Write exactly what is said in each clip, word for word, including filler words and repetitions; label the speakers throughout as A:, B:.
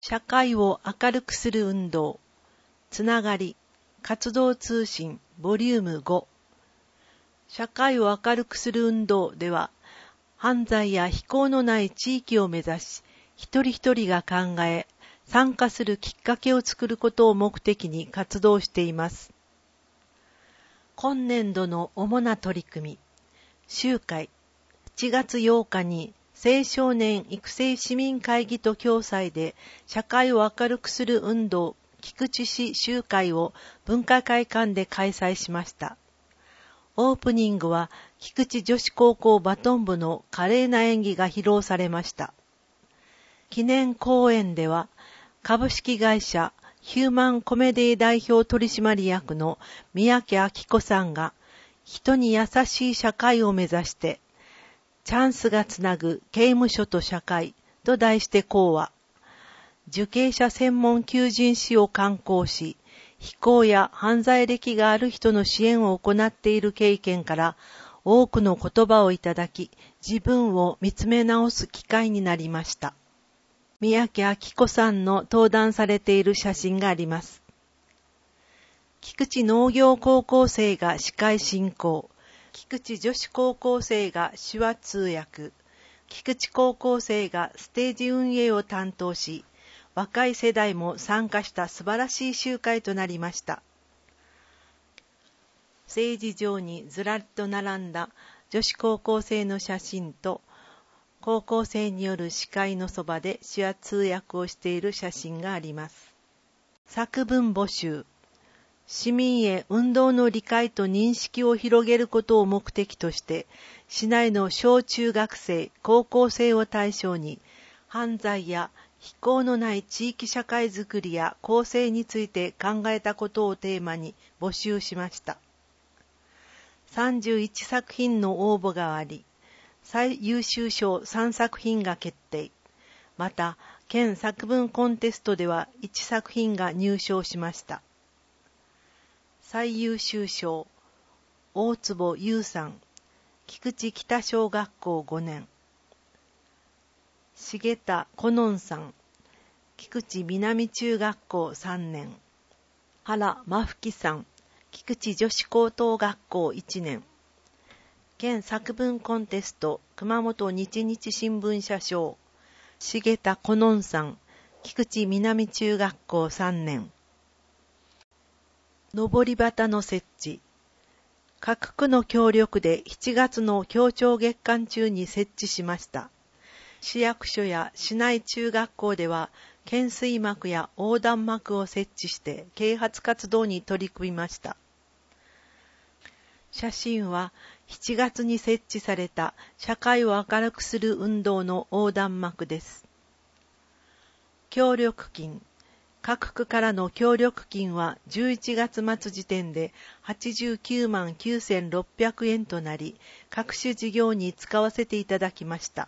A: 社会を明るくする運動、つながり、活動通信、ボリュームご。社会を明るくする運動では、犯罪や非行のない地域を目指し、一人一人が考え、参加するきっかけを作ることを目的に活動しています。今年度の主な取り組み、集会、しちがつようかに青少年育成市民会議と共催で社会を明るくする運動菊池市集会を文化会館で開催しました。オープニングは菊池女子高校バトン部の華麗な演技が披露されました。記念講演では株式会社ヒューマンコメディ代表取締役の三宅明子さんが人に優しい社会を目指してチャンスがつなぐ刑務所と社会と題して講話。受刑者専門求人誌を刊行し、非行や犯罪歴がある人の支援を行っている経験から多くの言葉をいただき、自分を見つめ直す機会になりました。三宅明子さんの登壇されている写真があります。菊池農業高校生が司会進行。菊池女子高校生が手話通訳、菊池高校生がステージ運営を担当し、若い世代も参加した素晴らしい集会となりました。ステージ上にずらりと並んだ女子高校生の写真と、高校生による司会のそばで手話通訳をしている写真があります。作文募集。市民へ運動の理解と認識を広げることを目的として、市内の小中学生、高校生を対象に、犯罪や非行のない地域社会づくりや構成について考えたことをテーマに募集しました。さんじゅういちさく品の応募があり、最優秀賞さんさく品が決定。また、県作文コンテストではいちさく品が入賞しました。最優秀賞、大坪優さん、菊池北小学校ごねん。重田小音さん、菊池南中学校さんねん。原真吹さん、菊池女子高等学校いちねん。県作文コンテスト熊本日日新聞社賞、重田小音さん、菊池南中学校さんねん。のぼり旗の設置。各区の協力でしちがつの協調月間中に設置しました。市役所や市内中学校では懸垂幕や横断幕を設置して啓発活動に取り組みました。写真はしちがつに設置された社会を明るくする運動の横断幕です。協力金。各区からの協力金はじゅういちがつ末時点ではちじゅうきゅうまんきゅうせんろっぴゃくえんとなり、各種事業に使わせていただきました。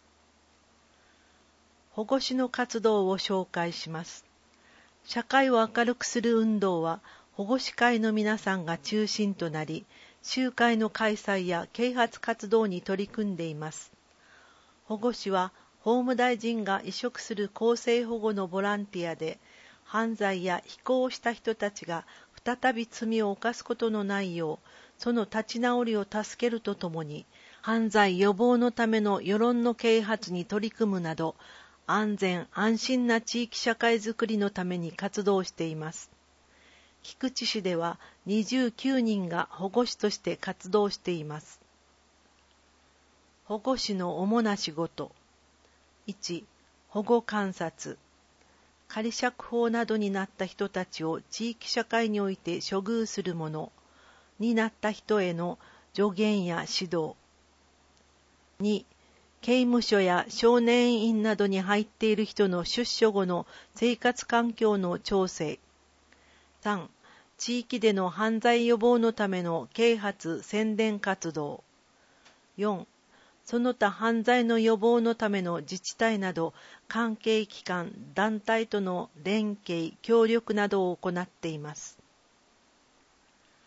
A: 保護司の活動を紹介します。社会を明るくする運動は、保護司会の皆さんが中心となり、集会の開催や啓発活動に取り組んでいます。保護司は、法務大臣が委嘱する更生保護のボランティアで、犯罪や非行をした人たちが再び罪を犯すことのないよう、その立ち直りを助けるとともに、犯罪予防のための世論の啓発に取り組むなど、安全安心な地域社会づくりのために活動しています。菊池市ではにじゅうきゅうにんが保護司として活動しています。保護司の主な仕事。いち. 保護観察。仮釈放などになった人たちを地域社会において処遇するものになった人への助言や指導。に. 刑務所や少年院などに入っている人の出所後の生活環境の調整。さん. 地域での犯罪予防のための啓発宣伝活動。よん. その他犯罪の予防のための自治体など関係機関・団体との連携・協力などを行っています。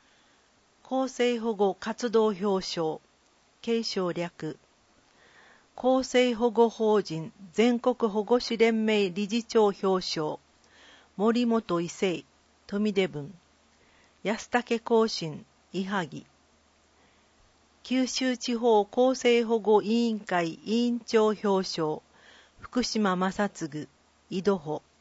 A: 更生保護活動表彰、継承略。 厚生保護法人全国保護士連盟理事長表彰、森本伊勢、富出文、安武更新、伊萩、九州地方厚生保護委員会委員長表彰、福島正嗣、井戸穂、